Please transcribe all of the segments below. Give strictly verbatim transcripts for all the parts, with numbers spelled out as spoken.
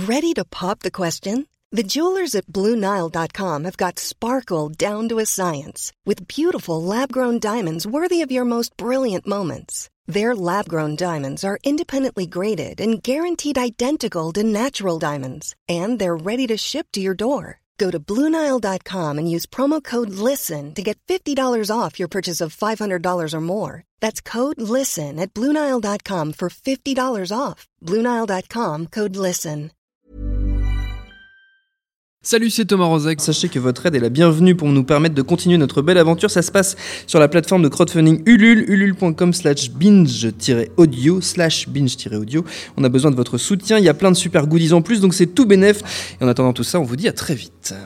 Ready to pop the question? The jewelers at Blue Nile dot com have got sparkle down to a science with beautiful lab-grown diamonds worthy of your most brilliant moments. Their lab-grown diamonds are independently graded and guaranteed identical to natural diamonds, and they're ready to ship to your door. Go to Blue Nile dot com and use promo code LISTEN to get fifty dollars off your purchase of five hundred dollars or more. That's code LISTEN at Blue Nile dot com for fifty dollars off. Blue Nile dot com, code LISTEN. Salut, c'est Thomas Rozek. Sachez que votre aide est la bienvenue pour nous permettre de continuer notre belle aventure. Ça se passe sur la plateforme de crowdfunding Ulule, ulule.com slash binge-audio, slash binge-audio. On a besoin de votre soutien. Il y a plein de super goodies en plus, donc c'est tout bénef. Et en attendant tout ça, on vous dit à très vite.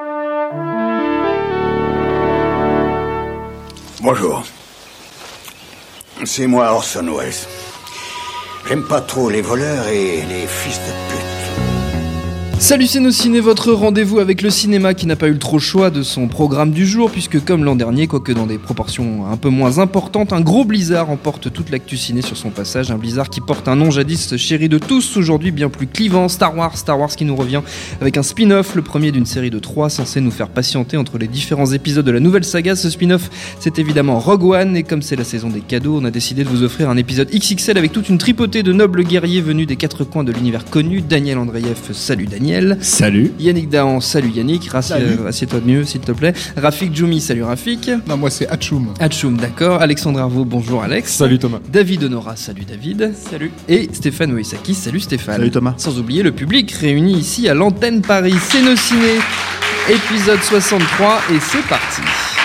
Bonjour. C'est moi Orson Welles. J'aime pas trop les voleurs et les fils de pute. Salut c'est nos ciné, votre rendez-vous avec le cinéma qui n'a pas eu le trop choix de son programme du jour, puisque comme l'an dernier, quoique dans des proportions un peu moins importantes, un gros blizzard emporte toute l'actu ciné sur son passage, un blizzard qui porte un nom jadis chéri de tous, aujourd'hui bien plus clivant, Star Wars, Star Wars qui nous revient avec un spin-off, le premier d'une série de trois censé nous faire patienter entre les différents épisodes de la nouvelle saga. Ce spin-off, c'est évidemment Rogue One, et comme c'est la saison des cadeaux, on a décidé de vous offrir un épisode X X L avec toute une tripotée de nobles guerriers venus des quatre coins de l'univers connu. Daniel Andreev, salut Daniel. Salut. Yannick Dahan, salut Yannick. Rassi- euh, assieds-toi de mieux s'il te plaît. Rafik Djoumi, salut Rafik. Non, moi c'est Hatchoum. Hatchoum, d'accord. Alexandre Arvaud, bonjour Alex. Salut Thomas. David Honora, salut David. Salut. Et Stéphane Moïsaki, salut Stéphane. Salut Thomas. Sans oublier le public réuni ici à l'antenne Paris. C'est nos ciné, épisode soixante-trois, et c'est parti.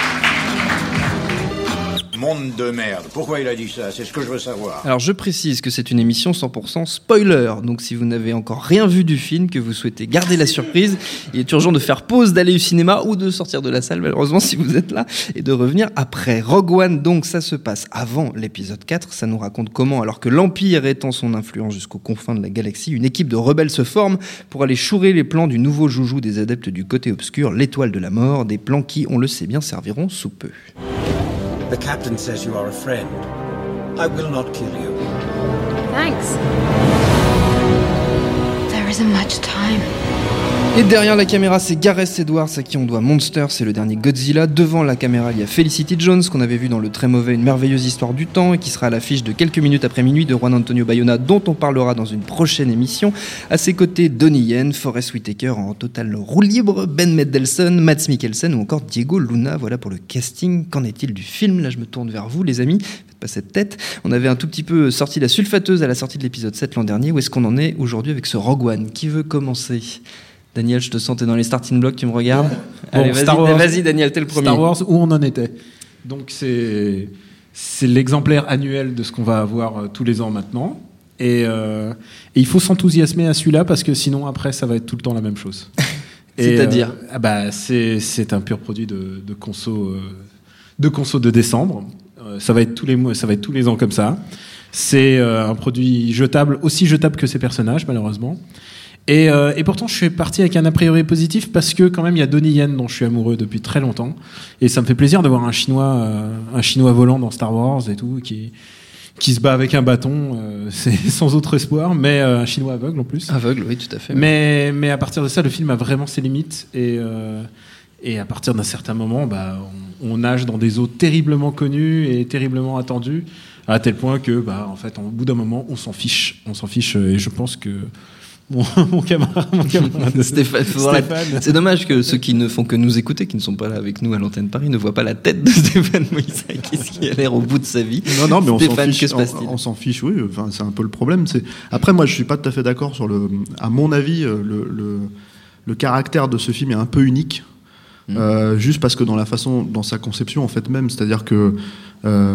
Monde de merde. Pourquoi il a dit ça? C'est ce que je veux savoir. Alors je précise que c'est une émission cent pour cent spoiler, donc si vous n'avez encore rien vu du film, que vous souhaitez garder la surprise, il est urgent de faire pause, d'aller au cinéma ou de sortir de la salle, malheureusement si vous êtes là, et de revenir après. Rogue One, donc ça se passe avant l'épisode quatre, ça nous raconte comment, alors que l'Empire étend son influence jusqu'aux confins de la galaxie, une équipe de rebelles se forme pour aller chourer les plans du nouveau joujou des adeptes du côté obscur, l'étoile de la mort, des plans qui, on le sait bien, serviront sous peu. The captain says you are a friend. I will not kill you. Thanks. There isn't much time. Et derrière la caméra, c'est Gareth Edwards à qui on doit Monster, c'est le dernier Godzilla. Devant la caméra, il y a Felicity Jones, qu'on avait vu dans le très mauvais Une merveilleuse histoire du temps, et qui sera à l'affiche de Quelques minutes après minuit de Juan Antonio Bayona, dont on parlera dans une prochaine émission. À ses côtés, Donnie Yen, Forest Whitaker en total roue libre, Ben Mendelsohn, Mads Mikkelsen ou encore Diego Luna. Voilà pour le casting. Qu'en est-il du film? Là, je me tourne vers vous, les amis. Faites pas cette tête. On avait un tout petit peu sorti la sulfateuse à la sortie de l'épisode sept l'an dernier. Où est-ce qu'on en est aujourd'hui avec ce Rogue One? Qui veut commencer? Daniel, je te sens, t'es dans les starting blocks, tu me regardes. Bon, Allez, vas-y, Star Wars, vas-y, Daniel, t'es le premier. Star Wars, où on en était. Donc c'est, c'est l'exemplaire annuel de ce qu'on va avoir euh, tous les ans maintenant. Et, euh, et il faut s'enthousiasmer à celui-là parce que sinon après ça va être tout le temps la même chose. Et, C'est-à-dire euh, ah bah, c'est, c'est un pur produit de, de conso euh, de conso de décembre. Euh, ça va être tous les mois, ça va être tous les ans comme ça. C'est euh, un produit jetable, aussi jetable que ses personnages malheureusement. Et, euh, et pourtant, je suis parti avec un a priori positif parce que quand même, il y a Donnie Yen dont je suis amoureux depuis très longtemps, et ça me fait plaisir de voir un chinois, euh, un chinois volant dans Star Wars et tout, qui qui se bat avec un bâton, euh, c'est sans autre espoir, mais euh, un chinois aveugle en plus. Aveugle, oui, tout à fait. Mais mais à partir de ça, le film a vraiment ses limites, et euh, et à partir d'un certain moment, bah, on, on nage dans des eaux terriblement connues et terriblement attendues, à tel point que, bah, en fait, au bout d'un moment, on s'en fiche, on s'en fiche, et je pense que Mon, mon camarade, mon camarade Stéphane, Stéphane. C'est dommage que ceux qui ne font que nous écouter, qui ne sont pas là avec nous à l'antenne Paris, ne voient pas la tête de Stéphane Moïsaki, qui a l'air au bout de sa vie. Non, non, mais on Stéphane, s'en fiche. que se passe-t-il? On, on s'en fiche, oui. Enfin, c'est un peu le problème. C'est... Après, moi, je suis pas tout à fait d'accord sur le. À mon avis, le, le, le caractère de ce film est un peu unique. Mmh. Euh, juste parce que dans la façon, dans sa conception, en fait, même, c'est-à-dire que euh,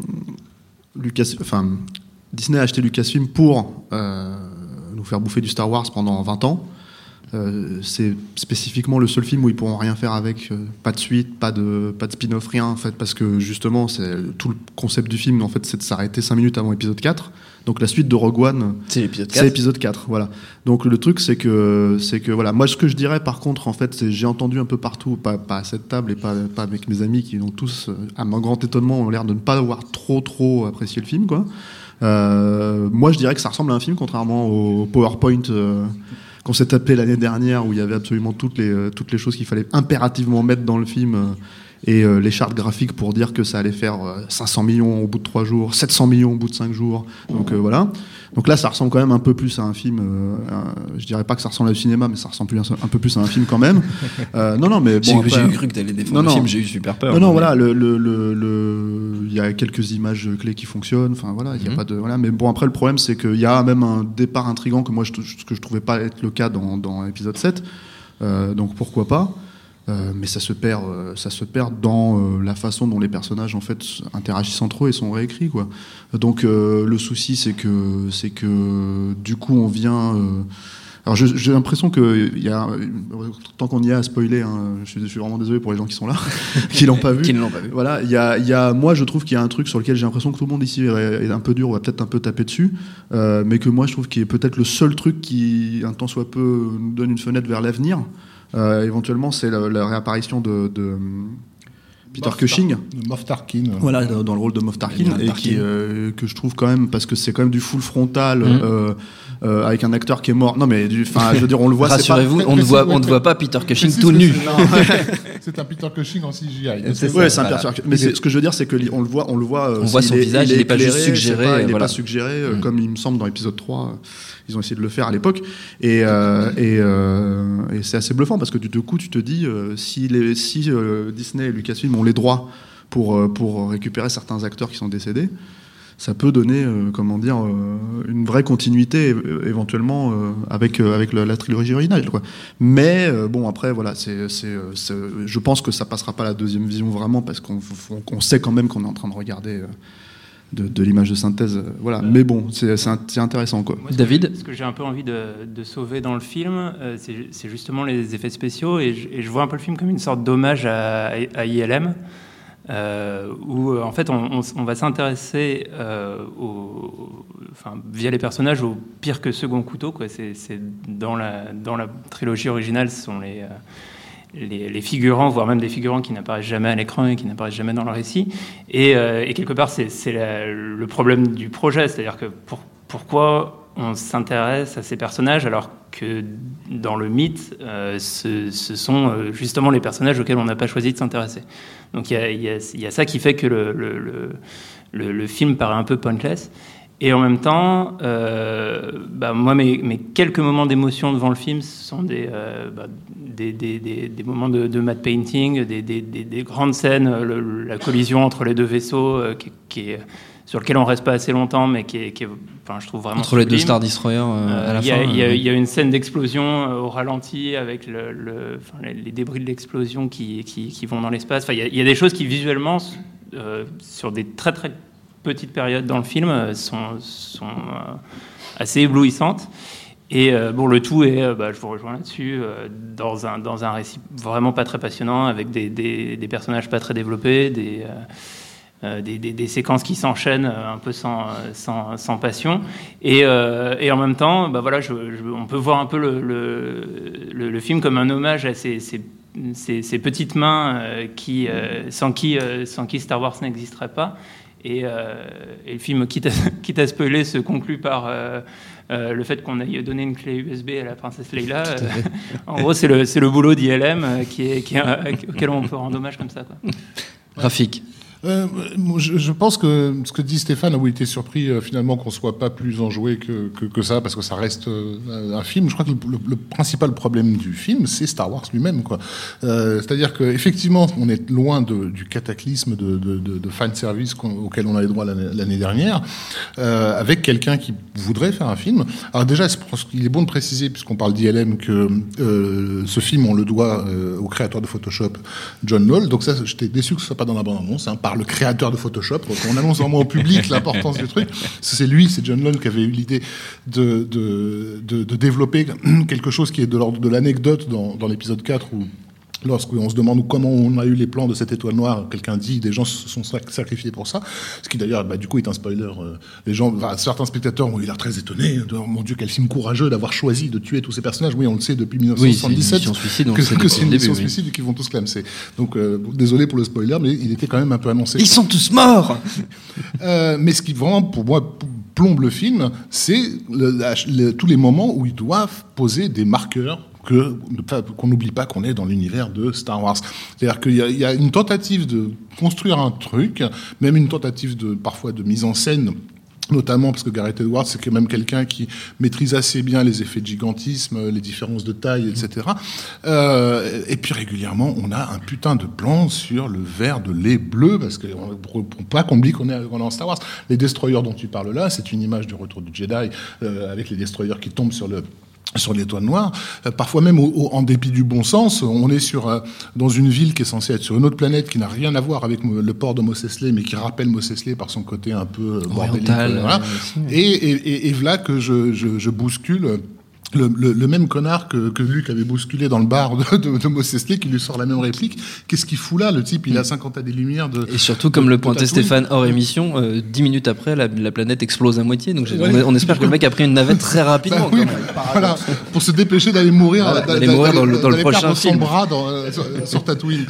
Lucas, enfin, Disney a acheté Lucasfilm pour euh, nous faire bouffer du Star Wars pendant vingt ans. Euh, c'est spécifiquement le seul film où ils pourront rien faire avec, euh, pas de suite, pas de, pas de spin-off, rien en fait, parce que justement c'est, tout le concept du film en fait c'est de s'arrêter cinq minutes avant épisode quatre, donc la suite de Rogue One c'est l'épisode quatre. C'est l'épisode quatre, voilà. Donc le truc c'est que, c'est que voilà, moi ce que je dirais par contre en fait, c'est j'ai entendu un peu partout, pas, pas à cette table et pas, pas avec mes amis qui ont tous, à mon grand étonnement, ont l'air de ne pas avoir trop trop apprécié le film quoi. Euh, moi je dirais que ça ressemble à un film contrairement au PowerPoint euh, qu'on s'est tapé l'année dernière, où il y avait absolument toutes les, euh, toutes les choses qu'il fallait impérativement mettre dans le film, euh, et euh, les chartes graphiques pour dire que ça allait faire euh, cinq cents millions au bout de trois jours, sept cents millions au bout de cinq jours. Donc euh, voilà. Donc là, ça ressemble quand même un peu plus à un film. Euh, un, je dirais pas que ça ressemble au cinéma, mais ça ressemble plus, un, un peu plus à un film quand même. Euh, non, non, mais bon. J'ai, après, j'ai cru que t'allais défendre non, le non. film. J'ai eu super peur. Non, non, mais... voilà. Le, le, le, le, il y a quelques images clés qui fonctionnent. Enfin voilà, il y a Mm-hmm. pas de voilà. Mais bon, après le problème, c'est qu'il y a même un départ intriguant que moi, je, que je trouvais pas être le cas dans, dans l'épisode sept. Euh, donc pourquoi pas. Euh, mais ça se perd, euh, ça se perd dans euh, la façon dont les personnages en fait interagissent entre eux et sont réécrits, quoi. Donc euh, le souci c'est que c'est que du coup on vient. Euh... Alors je, j'ai l'impression que il y a tant qu'on y est à spoiler, hein, je, suis, je suis vraiment désolé pour les gens qui sont là, qui l'ont pas vu. qui ne l'ont pas vu. Voilà, il y a, il y a, moi je trouve qu'il y a un truc sur lequel j'ai l'impression que tout le monde ici est un peu dur, on va peut-être un peu taper dessus, euh, mais que moi je trouve qu'il est peut-être le seul truc qui un tant soit peu nous donne une fenêtre vers l'avenir. Euh, éventuellement, c'est la, la réapparition de, de Peter Moff Cushing. Tar- Moff Tarkin. Voilà, dans, dans le rôle de Moff Tarkin, Tarkin. et qui, euh, que je trouve quand même, parce que c'est quand même du full frontal, mmh. euh, euh, avec un acteur qui est mort. Non, mais enfin, je veux dire, on le voit. Rassurez-vous, c'est pas... on ne voit, on ne voit pas Peter Cushing Précise tout que nu. c'est- C'est un Peter Cushing en C G I. C'est Ouais, ça, c'est un voilà. Peter Cushing. Mais c'est, ce que je veux dire, c'est que li- on le voit, on le voit. euh, On voit s'il son est- visage, il est pas juste éclairé, suggéré, c'est pas- il est voilà. pas suggéré, euh, Mm. comme il me semble dans l'épisode trois. euh, Ils ont essayé de le faire à l'époque, et, euh, et, euh, et c'est assez bluffant parce que du coup, tu te dis euh, si, les, si euh, Disney et Lucasfilm ont les droits pour, euh, pour récupérer certains acteurs qui sont décédés, ça peut donner, euh, comment dire, euh, une vraie continuité é- éventuellement euh, avec euh, avec la, la trilogie originale, quoi. Mais euh, bon, après, voilà, c'est, c'est, euh, c'est, je pense que ça passera pas la deuxième vision vraiment parce qu'on on, on sait quand même qu'on est en train de regarder. Euh, De, de l'image de synthèse, euh, voilà. Mais bon, c'est, c'est, c'est intéressant, quoi. Moi, ce David que, ce que j'ai un peu envie de, de sauver dans le film, euh, c'est, c'est justement les effets spéciaux, et je, et je vois un peu le film comme une sorte d'hommage à, à I L M, euh, où euh, en fait on, on, on va s'intéresser euh, au, enfin, via les personnages au pire que second couteau, quoi. C'est, c'est dans la dans la trilogie originale, ce sont les euh, Les, les figurants, voire même des figurants qui n'apparaissent jamais à l'écran et qui n'apparaissent jamais dans le récit. Et, euh, et quelque part, c'est, c'est la, le problème du projet. C'est-à-dire que pour, pourquoi on s'intéresse à ces personnages alors que dans le mythe, euh, ce, ce sont justement les personnages auxquels on n'a pas choisi de s'intéresser. Donc il y a, y a, y a ça qui fait que le, le, le, le film paraît un peu pointless. Et en même temps, euh, bah, moi, mes, mes quelques moments d'émotion devant le film, ce sont des, euh, bah, des, des, des, des moments de, de matte painting, des, des, des, des grandes scènes, le, la collision entre les deux vaisseaux, euh, qui, qui est, sur lequel on reste pas assez longtemps, mais qui est, qui est enfin, je trouve vraiment Entre les deux sublime. Star Destroyer euh, à la Il y a- fin. il y, a- euh, il y a une scène d'explosion euh, au ralenti avec le, le, enfin, les, les débris de l'explosion qui, qui, qui vont dans l'espace. Enfin, il y a, il y a des choses qui visuellement, euh, sur des très très petites périodes dans le film, euh, sont, sont euh, assez éblouissantes. Et euh, bon, le tout est, euh, bah, je vous rejoins là-dessus, euh, dans un dans un récit vraiment pas très passionnant, avec des des, des personnages pas très développés, des euh, euh, des, des, des séquences qui s'enchaînent euh, un peu sans sans, sans passion. Et euh, et en même temps, bah voilà, je, je, on peut voir un peu le le, le le film comme un hommage à ces ces ces, ces petites mains euh, qui euh, sans qui euh, sans qui Star Wars n'existerait pas. Et, euh, et le film, quitte à, quitte à spoiler, se conclut par euh, euh, le fait qu'on ait donné une clé U S B à la princesse Leila. Euh, en gros, c'est le, c'est le boulot d'I L M euh, qui est, qui est, euh, auquel on peut rendre hommage comme ça, quoi. Rafik. Euh, je, je pense que ce que dit Stéphane, où il était surpris euh, finalement qu'on soit pas plus enjoué que, que, que ça, parce que ça reste euh, un film. Je crois que le, le, le principal problème du film, c'est Star Wars lui-même, quoi. Euh, c'est-à-dire que effectivement, on est loin de, du cataclysme de, de, de, de fan service auquel on avait droit l'année, l'année dernière, euh, avec quelqu'un qui voudrait faire un film. Alors déjà, je pense qu'il est bon de préciser, puisqu'on parle d'I L M, que euh, ce film, on le doit euh, au créateur de Photoshop, John Knoll. Donc ça, j'étais déçu que ce soit pas dans la bande-annonce, hein, par le créateur de Photoshop. Donc on annonce vraiment au public l'importance du truc. C'est lui, c'est John Knoll qui avait eu l'idée de, de, de, de développer quelque chose qui est de l'ordre de l'anecdote dans, dans l'épisode quatre, où lorsqu'on se demande comment on a eu les plans de cette étoile noire, quelqu'un dit des gens se sont sacrifiés pour ça, ce qui d'ailleurs, bah, du coup, est un spoiler. Les gens, enfin, certains spectateurs ont eu l'air très étonnés. De, oh, mon Dieu, quel film courageux d'avoir choisi de tuer tous ces personnages. Oui, on le sait depuis dix-neuf cent soixante-dix-sept. Oui, c'est une mission suicide, que, c'est que c'est une mission début, suicide et qu'ils vont tous clamser. Donc, euh, désolé pour le spoiler, mais il était quand même un peu annoncé. Ils sont tous morts. euh, mais ce qui vraiment, pour moi, plombe le film, c'est le, la, le, tous les moments où ils doivent poser des marqueurs que, qu'on n'oublie pas qu'on est dans l'univers de Star Wars. C'est-à-dire qu'il y a, il y a une tentative de construire un truc, même une tentative de, parfois de mise en scène, notamment parce que Gareth Edwards, c'est quand même quelqu'un qui maîtrise assez bien les effets de gigantisme, les différences de taille, et cetera. Euh, et puis régulièrement, on a un putain de plan sur le verre de lait bleu, parce que pour, pour pas qu'on oublie qu'on est, qu'on est en Star Wars. Les destroyers dont tu parles là, c'est une image du Retour du Jedi, euh, avec les destroyers qui tombent sur le sur l'étoile noire, euh, parfois même au, au, en dépit du bon sens, on est sur euh, dans une ville qui est censée être sur une autre planète qui n'a rien à voir avec le port de Mos Eisley, mais qui rappelle Mos Eisley par son côté un peu euh, bordélique. Voilà. Aussi, ouais. et, et, et, et voilà que je, je, je bouscule Le, le, le même connard que, que Luke avait bousculé dans le bar de, de, de Mos Eisley, qui lui sort la même réplique. Qu'est-ce qu'il fout là, le type? Il a cinquante années-lumière de. Et surtout, comme de, le pointait Stéphane hors émission, euh, dix minutes après, la, la planète explose à moitié. Donc ouais. on, on espère que le mec a pris une navette très rapidement. Bah, oui, voilà, pour se dépêcher d'aller mourir, voilà, d'aller mourir dans le, dans le prochain film. Son bras dans, euh, sur, sur Tatooine.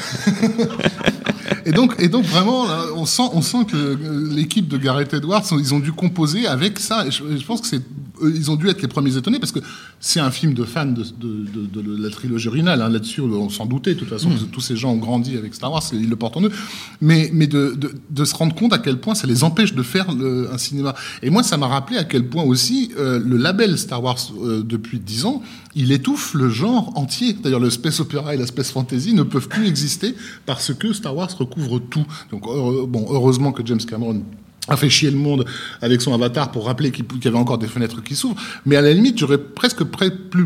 Et donc, et donc vraiment, là, on sent, on sent que l'équipe de Gareth Edwards, ils ont dû composer avec ça. Et je, je pense que c'est, ils ont dû être les premiers étonnés parce que c'est un film de fans de, de, de, de la trilogie originale. Hein, là-dessus, on s'en doutait. De toute façon, mmh. tous ces gens ont grandi avec Star Wars, ils le portent en eux. Mais, mais de, de, de se rendre compte à quel point ça les empêche de faire le, un cinéma. Et moi, ça m'a rappelé à quel point aussi euh, le label Star Wars euh, depuis dix ans, il étouffe le genre entier. D'ailleurs, le space opera et la space fantasy ne peuvent plus exister parce que Star Wars couvre tout. Donc, euh, bon, heureusement que James Cameron a fait chier le monde avec son Avatar pour rappeler qu'il y avait encore des fenêtres qui s'ouvrent. Mais à la limite, j'aurais presque près, plus,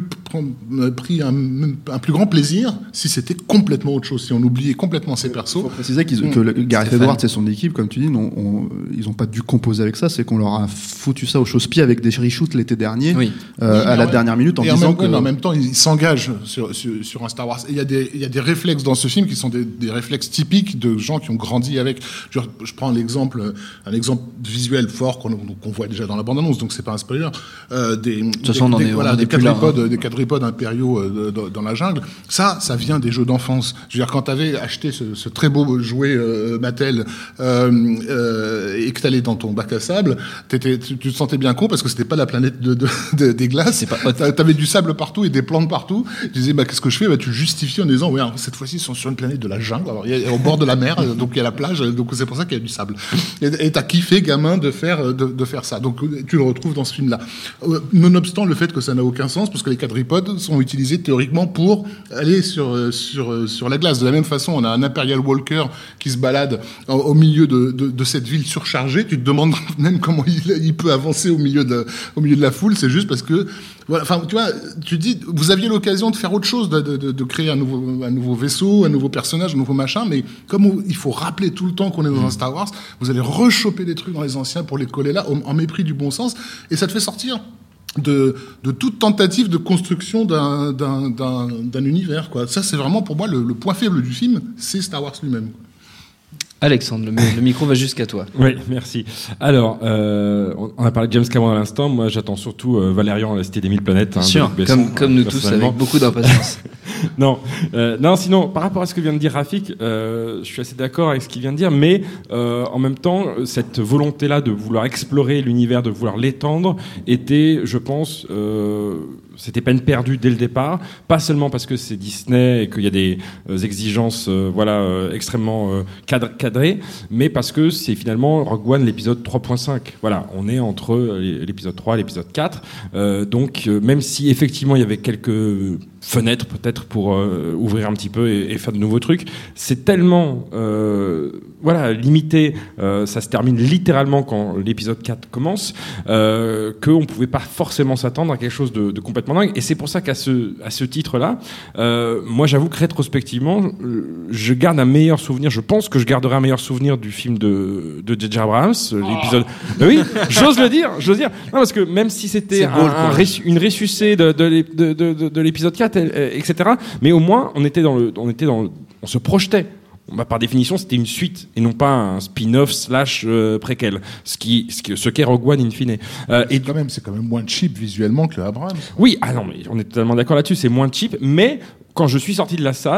pris un, un plus grand plaisir si c'était complètement autre chose, si on oubliait complètement ses persos. Il faut préciser qu'ils, que le, Gareth Edwards et son équipe, comme tu dis, non, on, ils n'ont pas dû composer avec ça, c'est qu'on leur a foutu ça au chausse-pied avec des reshoots l'été dernier, oui. euh, oui, à la ouais. dernière minute, en et disant en même, que... Ouais, mais en même temps, ils s'engagent sur, sur, sur un Star Wars. Et il y a des, il y a des réflexes dans ce film qui sont des, des réflexes typiques de gens qui ont grandi avec... Je, je prends l'exemple, un exemple visuel fort qu'on, qu'on voit déjà dans la bande-annonce, donc c'est pas un spoiler. Euh, des, de toute façon, on en est, voilà, on des quadripodes, hein. des quadripodes impériaux euh, dans, dans la jungle. Ça, ça vient des jeux d'enfance. Je veux dire, quand t'avais acheté ce, ce très beau jouet euh, Mattel euh, euh, et que t'allais dans ton bac à sable, t'étais, tu, tu te sentais bien con parce que c'était pas la planète de, de, de, des glaces. C'est pas t'avais du sable partout et des plantes partout. Tu disais, bah qu'est-ce que je fais? Bah tu justifies en disant, ouais, alors, cette fois-ci ils sont sur une planète de la jungle. Alors, il y a, au bord de la mer, donc il y a la plage, donc c'est pour ça qu'il y a du sable. Et, et t'as kiffé, gamin, de faire de, de faire ça. Donc tu le retrouves dans ce film-là. Euh, nonobstant le fait que ça n'a aucun sens, parce que les quadripodes sont utilisés théoriquement pour aller sur sur sur la glace. De la même façon, on a un Imperial Walker qui se balade au, au milieu de, de de cette ville surchargée. Tu te demandes même comment il, il peut avancer au milieu de au milieu de la foule. C'est juste parce que voilà. Enfin, tu vois, tu dis, vous aviez l'occasion de faire autre chose, de, de, de créer un nouveau un nouveau vaisseau, un nouveau personnage, un nouveau machin. Mais comme on, il faut rappeler tout le temps qu'on est dans un Star Wars, vous allez rechoper des trucs dans les anciens pour les coller là, en mépris du bon sens, et ça te fait sortir de, de toute tentative de construction d'un, d'un, d'un, d'un univers, quoi. Ça, c'est vraiment pour moi le, le point faible du film, c'est Star Wars lui-même. Alexandre, le, le micro va jusqu'à toi. Oui, merci. Alors, euh, on a parlé de James Cameron à l'instant. Moi, j'attends surtout euh, Valérian, la Cité des Mille Planètes. Hein, Sûr, Besson, comme, comme nous tous, avec beaucoup d'impatience. non, euh, non, sinon, par rapport à ce que vient de dire Rafik, euh, je suis assez d'accord avec ce qu'il vient de dire, mais euh, en même temps, cette volonté-là de vouloir explorer l'univers, de vouloir l'étendre, était, je pense... Euh, c'était peine perdue dès le départ, pas seulement parce que c'est Disney et qu'il y a des euh, exigences euh, voilà, euh, extrêmement euh, cadre, cadrées, mais parce que c'est finalement Rogue One l'épisode trois point cinq. Voilà, on est entre l'épisode trois et l'épisode quatre. Euh, donc, euh, même si effectivement il y avait quelques fenêtres peut-être pour euh, ouvrir un petit peu et, et faire de nouveaux trucs, c'est tellement euh, voilà, limité, euh, ça se termine littéralement quand l'épisode quatre commence, euh, qu'on ne pouvait pas forcément s'attendre à quelque chose de, de complètement dingue. Et c'est pour ça qu'à ce, à ce titre-là, euh, moi j'avoue que rétrospectivement, je garde un meilleur souvenir, je pense que je garderai un meilleur souvenir du film de de J J Abrams, l'épisode... Oh. Ben oui, j'ose le dire, j'ose dire. Non, parce que même si c'était un, beau, un ressu, une ressucée de, de, de, de, de, de l'épisode quatre, et cetera, mais au moins on était dans le, on était dans le, on se projetait. Bah, par définition, c'était une suite et non pas un spin-off slash euh, préquel, ce qui, ce, qui, ce qu'est Rogue One in fine. Euh, et quand même, c'est quand même moins cheap visuellement que le Abrams. Oui, ah non, mais on est totalement d'accord là-dessus. C'est moins cheap, mais quand je suis sorti de la salle,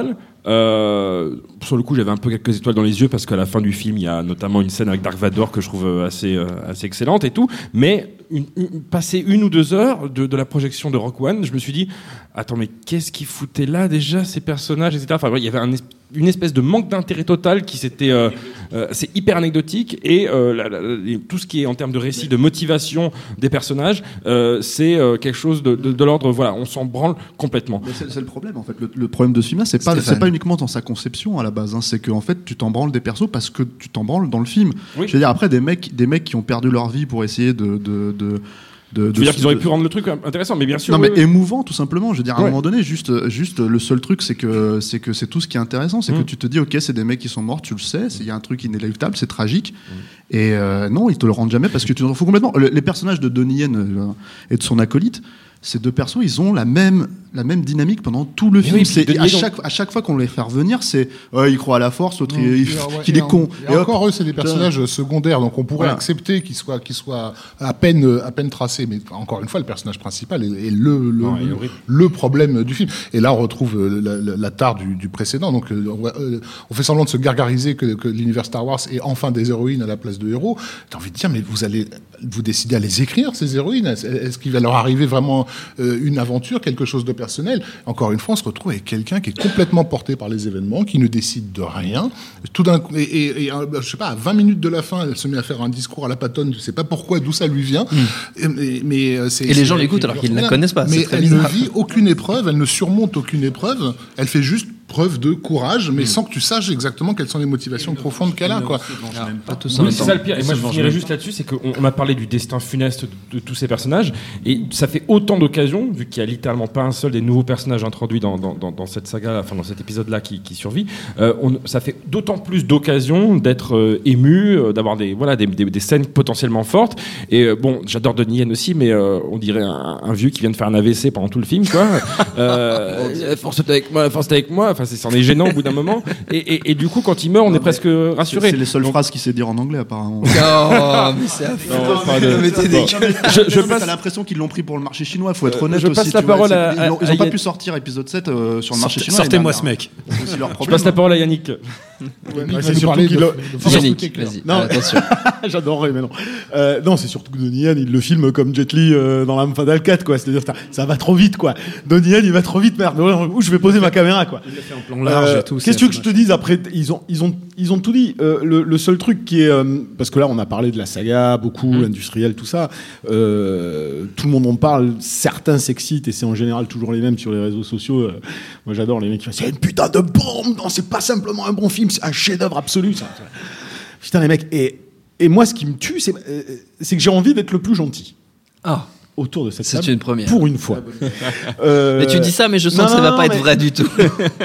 Euh, sur le coup, j'avais un peu quelques étoiles dans les yeux parce qu'à la fin du film, il y a notamment une scène avec Dark Vador que je trouve assez, euh, assez excellente et tout. Mais une, une, passé une ou deux heures de, de la projection de Rogue One, je me suis dit, attends, mais qu'est-ce qu'ils foutaient là déjà, ces personnages, et cetera. Enfin, il y avait un espèce une espèce de manque d'intérêt total qui s'était euh, euh, c'est hyper anecdotique et euh, la, la, la, tout ce qui est en termes de récit, de motivation des personnages, euh, c'est euh, quelque chose de, de, de l'ordre, voilà, on s'en branle complètement. Mais c'est, c'est le problème en fait. Le, le problème de ce film-là, c'est pas Stéphane. c'est pas uniquement dans sa conception à la base, hein, c'est que en fait tu t'en branles des persos parce que tu t'en branles dans le film. Oui. Je veux dire, après des mecs des mecs qui ont perdu leur vie pour essayer de, de, de De, tu de, veux dire qu'ils auraient de, pu rendre le truc intéressant, mais bien sûr. Non, oui, mais oui. émouvant, tout simplement. Je veux dire, à ouais. un moment donné, juste, juste le seul truc, c'est que, c'est que c'est tout ce qui est intéressant, c'est mmh. que tu te dis, ok, c'est des mecs qui sont morts, tu le sais, il y a un truc inéluctable, c'est tragique, mmh. et euh, non, ils te le rendent jamais parce que tu t'en fous complètement. Le, les personnages de Donnie Yen euh, et de son acolyte, ces deux persos, ils ont la même, la même dynamique pendant tout le mais film. Oui, c'est, à, chaque, à chaque fois qu'on les fait revenir, c'est oh, il croit à la force, l'autre il, il, ouais, qu'il est con. Et, et encore eux, c'est des personnages secondaires, donc on pourrait voilà. accepter qu'ils soient, qu'ils soient à peine, à peine tracés. Mais encore une fois, le personnage principal est, est le, le, non, le, le problème du film. Et là, on retrouve la, la, la tare du, du précédent. Donc, on, on fait semblant de se gargariser que, que l'univers Star Wars ait enfin des héroïnes à la place de héros. T'as envie de dire, mais vous allez, vous décidez à les écrire, ces héroïnes. Est-ce qu'il va leur arriver vraiment euh, une aventure, quelque chose de personnel? Encore une fois, on se retrouve avec quelqu'un qui est complètement porté par les événements, qui ne décide de rien. Tout d'un coup, et, et, et je sais pas, à vingt minutes de la fin, elle se met à faire un discours à la Pattonne. Je sais pas pourquoi, d'où ça lui vient. Mm. Et, mais c'est, et les gens l'écoutent alors qu'ils ne la connaissent pas. Mais c'est très elle bizarre. ne vit aucune épreuve, elle ne surmonte aucune épreuve. Elle fait juste preuve de courage, mais mmh. sans que tu saches exactement quelles sont les motivations profondes qu'elle a, quoi. Ah, pas tout ça oui, c'est ça le pire. Et moi, je finirais juste là-dessus, c'est qu'on on a parlé du destin funeste de, de tous ces personnages, et ça fait autant d'occasions, vu qu'il y a littéralement pas un seul des nouveaux personnages introduits dans, dans, dans, dans cette saga, enfin dans cet épisode-là qui, qui survit. Euh, on, ça fait d'autant plus d'occasions d'être euh, ému, euh, d'avoir des voilà des, des, des scènes potentiellement fortes. Et euh, bon, j'adore Donnie Yen aussi, mais euh, on dirait un, un vieux qui vient de faire un A V C pendant tout le film, quoi. euh, force avec moi, force avec moi. Enfin, c'est, c'en est gênant au bout d'un moment. Et, et, et du coup, quand il meurt, on non, est presque rassuré. C'est, c'est les seules Donc... phrases qu'il sait dire en anglais, apparemment. Oh, mais c'est affreux. De... Mais t'es bon. je, je passe... T'as l'impression qu'ils l'ont pris pour le marché chinois. Faut être honnête. Je passe aussi, la parole à, Ils n'ont à, pas à... pu sortir épisode sept euh, sur le marché chinois. Sortez-moi ce mec. C'est leur problème. Je passe la parole à Yannick. Ouais, ouais, c'est surtout qu'il a... Yannick, vas-y. Non, attention. J'adorerais, mais non. Euh, non, c'est surtout que Donnie Yen, il le filme comme Jet Li euh, dans L'Arme Fatale quatre, quoi. C'est-à-dire, ça va trop vite, quoi. Donnie Yen, il va trop vite, merde. Où je vais poser ma caméra, quoi. Il l'a fait en plan large euh, et tout. Qu'est-ce que je te dise après? Ils ont, ils ont, ils ont tout dit. Euh, le, le seul truc qui est, euh, parce que là, on a parlé de la saga, beaucoup, mmh. industriel, tout ça. Euh, tout le monde en parle. Certains s'excitent et c'est en général toujours les mêmes sur les réseaux sociaux. Euh, moi, j'adore les mecs qui disent c'est une putain de bombe. Non, c'est pas simplement un bon film, c'est un chef-d'œuvre absolu. Ça. Putain, les mecs. Et, et moi, ce qui me tue, c'est, euh, c'est que j'ai envie d'être le plus gentil. Ah. Autour de cette c'est table. Une première. Pour une fois. euh... Mais tu dis ça, mais je sens non, que ça va non, pas mais... être vrai du tout.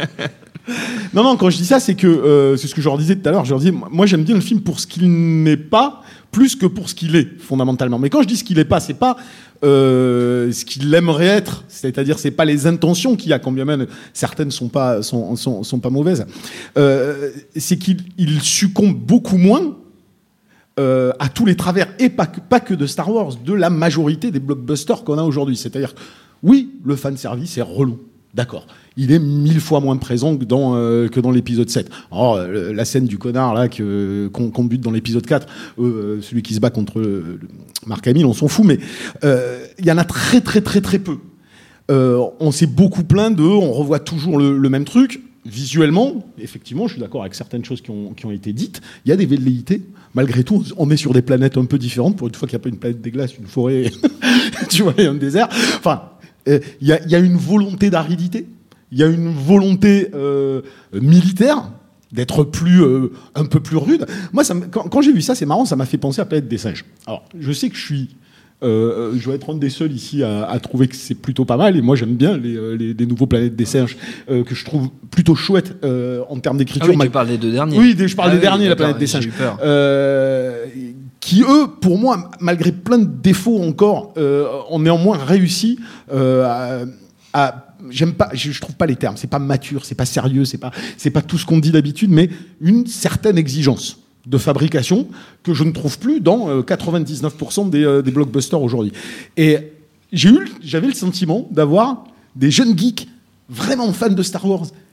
non, non, quand je dis ça, c'est que euh, c'est ce que je leur disais tout à l'heure. Je leur disais, moi, j'aime bien le film pour ce qu'il n'est pas, plus que pour ce qu'il est, fondamentalement. Mais quand je dis ce qu'il n'est pas, c'est pas euh, ce qu'il aimerait être. C'est-à-dire, c'est pas les intentions qu'il y a, quand bien même certaines sont pas sont sont, sont pas mauvaises. Euh, c'est qu'il il succombe beaucoup moins. Euh, à tous les travers, et pas que, pas que de Star Wars, de la majorité des blockbusters qu'on a aujourd'hui. C'est-à-dire, oui, le fanservice est relou, d'accord. Il est mille fois moins présent que dans, euh, que dans l'épisode sept. Alors, euh, la scène du connard là, que, qu'on, qu'on bute dans l'épisode quatre, euh, celui qui se bat contre euh, Mark Hamill, on s'en fout, mais il euh, y en a très très très très peu. Euh, on s'est beaucoup plaint de, on revoit toujours le, le même truc. Visuellement, effectivement, je suis d'accord avec certaines choses qui ont, qui ont été dites. Il y a des velléités. Malgré tout, on est sur des planètes un peu différentes. Pour une fois qu'il n'y a pas une planète des glaces, une forêt, tu vois, et un désert. Enfin, il euh, y, y a une volonté d'aridité. Il y a une volonté euh, militaire d'être plus, euh, un peu plus rude. Moi, ça, quand, quand j'ai vu ça, c'est marrant, ça m'a fait penser à Planète des singes. Alors, je sais que je suis... Euh, je dois être un des seuls ici à, à trouver que c'est plutôt pas mal, et moi j'aime bien les, les, les nouveaux Planètes des singes euh, que je trouve plutôt chouettes euh, en termes d'écriture. Ah oui, tu parles des deux derniers. Oui, je parle ah des oui, derniers, la Planète des singes. Euh, qui eux, pour moi, malgré plein de défauts encore, euh, ont néanmoins réussi euh, à, à j'aime pas, je, je trouve pas les termes. C'est pas mature, c'est pas sérieux, c'est pas, c'est pas tout ce qu'on dit d'habitude, mais une certaine exigence de fabrication que je ne trouve plus dans euh, quatre-vingt-dix-neuf pour cent des, euh, des blockbusters aujourd'hui. Et j'ai eu, j'avais le sentiment d'avoir des jeunes geeks vraiment fans de Star Wars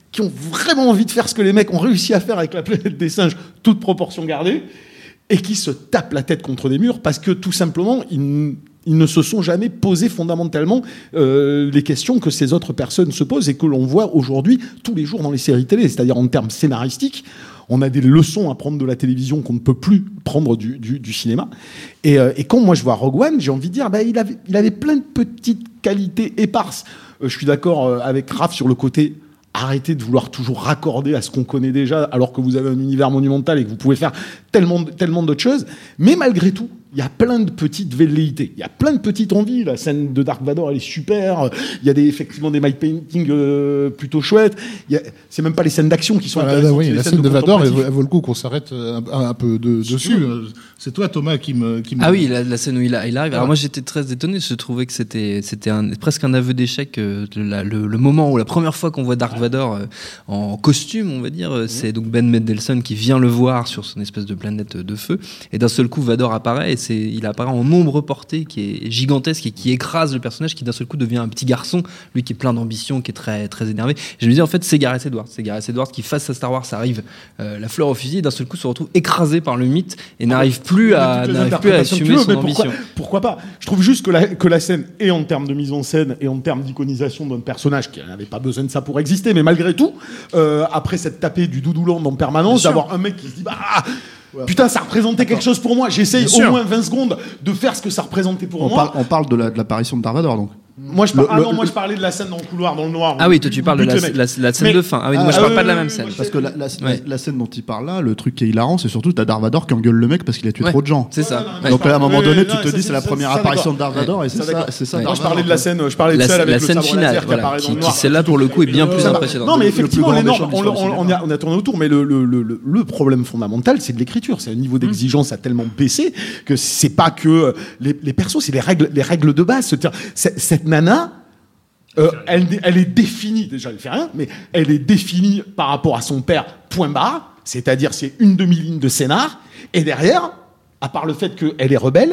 qui ont vraiment envie de faire ce que les mecs ont réussi à faire avec la planète des singes, toute proportion gardée, et qui se tapent la tête contre des murs parce que tout simplement, ils, ils ne se sont jamais posé fondamentalement euh, les questions que ces autres personnes se posent et que l'on voit aujourd'hui tous les jours dans les séries télé, c'est-à-dire en termes scénaristiques. On a des leçons à prendre de la télévision qu'on ne peut plus prendre du, du, du cinéma. Et, euh, et quand moi je vois Rogue One, j'ai envie de dire, bah, il, avait, il avait plein de petites qualités éparses. Euh, je suis d'accord euh, avec Raph sur le côté arrêtez de vouloir toujours raccorder à ce qu'on connaît déjà, alors que vous avez un univers monumental et que vous pouvez faire tellement, tellement d'autres choses. Mais malgré tout, il y a plein de petites velléités, il y a plein de petites envies. La scène de Dark Vador, elle est super. Il y a des, effectivement des mic paintings euh, plutôt chouettes. Il y a, c'est même pas les scènes d'action qui sont. Ah, là, oui, la scène de, de Vador, elle, elle vaut le coup qu'on s'arrête un, un peu de, dessus. C'est toi, Thomas, qui me. Qui me... Ah oui, la, la scène où il, a, il arrive. Alors ah. moi, j'étais très étonné. Je trouvais que c'était, c'était un, presque un aveu d'échec. Euh, la, le, le moment où la première fois qu'on voit Dark Vador euh, en costume, on va dire, euh, c'est donc Ben Mendelsohn qui vient le voir sur son espèce de planète de feu. Et d'un seul coup, Vador apparaît. Et c'est, il apparaît en nombre porté, qui est gigantesque et qui écrase le personnage, qui d'un seul coup devient un petit garçon, lui qui est plein d'ambition, qui est très très énervé. Et je me dis en fait, c'est Gareth Edwards, c'est Gareth Edwards qui face à Star Wars arrive euh, la fleur au fusil, et d'un seul coup se retrouve écrasé par le mythe et n'arrive plus à n'arrive plus à assumer son veux, ambition. Pourquoi, pourquoi pas ? Je trouve juste que la, que la scène, et en termes de mise en scène et en termes d'iconisation d'un personnage qui n'avait pas besoin de ça pour exister, mais malgré tout, euh, après cette tapée du Doudouland en permanence, d'avoir un mec qui se dit bah ouais. Putain, ça représentait quelque chose pour moi. J'essaye au moins vingt secondes de faire ce que ça représentait pour on moi. Parle, on parle de, la, de l'apparition de Dark Vador, donc. Moi je, par... le, ah non, le, moi je parlais de la scène dans le couloir, dans le noir. Ah oui, toi tu parles de la, la, la scène mais... de fin. Ah oui, ah, moi je parle euh, pas de la même scène. Parce que la, la, ouais. la scène dont il parle là, le truc qui est hilarant, c'est surtout t'as Dark Vador qui engueule le mec parce qu'il a tué ouais. trop de gens. C'est ça. Ouais. Donc à un moment donné, tu te dis c'est la première apparition de Dark Vador et c'est ça. C'est ça. Moi je parlais de la scène, je parlais de celle avec le sabre laser qui apparaît dans le noir. Qui celle-là pour le coup est bien plus impressionnante. Non mais effectivement, on a tourné autour, mais le problème fondamental, c'est de l'écriture. C'est le niveau d'exigence a tellement baissé que c'est pas que les persos, c'est les règles de base. Cette nana. Euh, elle, elle est définie, déjà elle fait rien, mais elle est définie par rapport à son père, point barre, c'est-à-dire c'est une demi-ligne de scénar, et derrière, à part le fait qu'elle est rebelle,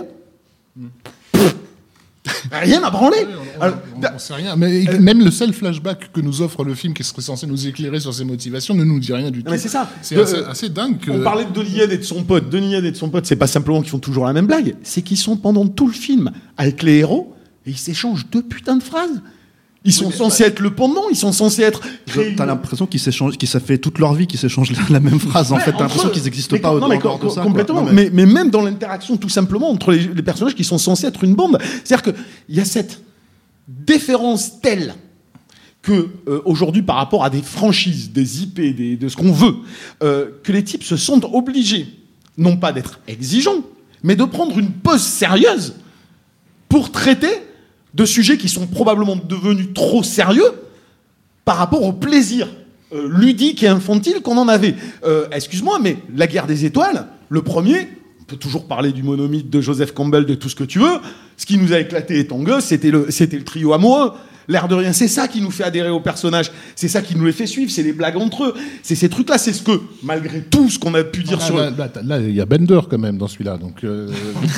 pff, rien à branler. Oui, on, on, on, on sait rien, mais elle, même le seul flashback que nous offre le film qui serait censé nous éclairer sur ses motivations ne nous dit rien du tout. Mais c'est ça. C'est de, assez, assez dingue. Que... On parlait de Donnie Yen et de son pote. Donnie Yen et de son pote, c'est pas simplement qu'ils font toujours la même blague, c'est qu'ils sont pendant tout le film avec les héros et ils s'échangent deux putains de phrases. Ils sont oui, censés être le pendant, ils sont censés être. T'as l'impression qu'ils s'échangent, qu'ils ça fait toute leur vie qu'ils s'échangent la, la même phrase. En ouais, fait, t'as l'impression qu'ils n'existent pas au-delà de ça. Complètement. Non, mais, mais, mais même dans l'interaction, tout simplement entre les, les personnages qui sont censés être une bande, c'est-à-dire que il y a cette déférence telle que euh, aujourd'hui, par rapport à des franchises, des I P, des, de ce qu'on veut, euh, que les types se sentent obligés, non pas d'être exigeants, mais de prendre une pause sérieuse pour traiter de sujets qui sont probablement devenus trop sérieux par rapport au plaisir euh, ludique et infantile qu'on en avait. Euh, excuse-moi, mais La Guerre des Étoiles, le premier, on peut toujours parler du monomythe de Joseph Campbell, de tout ce que tu veux, ce qui nous a éclaté étant gosse, c'était le, c'était le trio amoureux. L'air de rien, c'est ça qui nous fait adhérer aux personnages, c'est ça qui nous les fait suivre, c'est les blagues entre eux, c'est ces trucs-là, c'est ce que, malgré tout ce qu'on a pu dire ah, sur... Là, là, il y a Bender quand même dans celui-là, donc... Euh,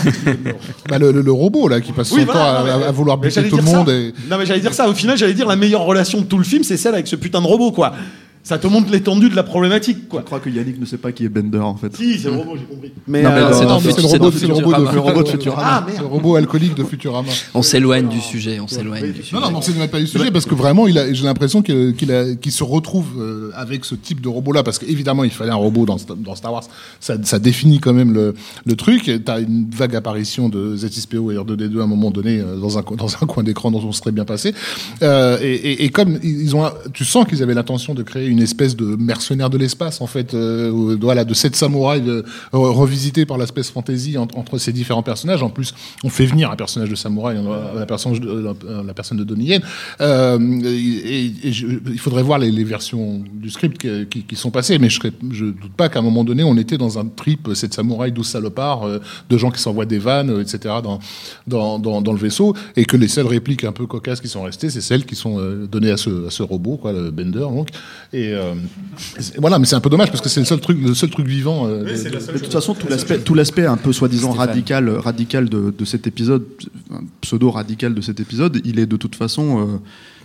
bah, le, le, le robot, là, qui passe oui, son voilà, temps non, à, mais, à vouloir buter tout le monde et... Non mais j'allais dire ça, au final, j'allais dire la meilleure relation de tout le film, c'est celle avec ce putain de robot, quoi. Ça te montre l'étendue de la problématique, quoi. Je crois que Yannick ne sait pas qui est Bender, en fait. Si, c'est le robot, j'ai compris. Mais non, euh, c'est, non, mais c'est, le robot, c'est le robot de, le robot de Futurama. Ah, merde. Le robot alcoolique de Futurama. On s'éloigne du sujet, on s'éloigne oui. du sujet. Non, non, on s'éloigne pas du sujet parce que vraiment, il a, j'ai l'impression qu'il, qu'il, a, qu'il se retrouve euh, avec ce type de robot-là, parce qu'évidemment, il fallait un robot dans, dans Star Wars. Ça, ça définit quand même le, le truc. T'as une vague apparition de Z X P O et R deux D deux à un moment donné euh, dans un, dans un coin d'écran dont on serait bien passé. Euh, et, et, et comme ils ont, tu sens qu'ils avaient l'intention de créer une espèce de mercenaires de l'espace, en fait, euh, voilà, de sept samouraïs euh, revisités par la space fantasy en, entre ces différents personnages. En plus, on fait venir un personnage de samouraï, la personne de, la, la personne de Donnie Yen. Euh, et, et, et je, il faudrait voir les, les versions du script qui, qui, qui sont passées, mais je ne doute pas qu'à un moment donné, on était dans un trip, sept samouraïs, douze salopards, euh, de gens qui s'envoient des vannes, euh, et cetera, dans, dans, dans, dans le vaisseau, et que les seules répliques un peu cocasses qui sont restées, c'est celles qui sont euh, données à ce, à ce robot, quoi, le Bender, donc. Et... Euh, voilà, mais c'est un peu dommage parce que c'est le seul truc, le seul truc vivant. Euh, oui, de, de, de toute façon, tout l'aspect, tout l'aspect un peu soi-disant Stéphane. radical, radical de, de cet épisode, pseudo radical de cet épisode, il est de toute façon, euh,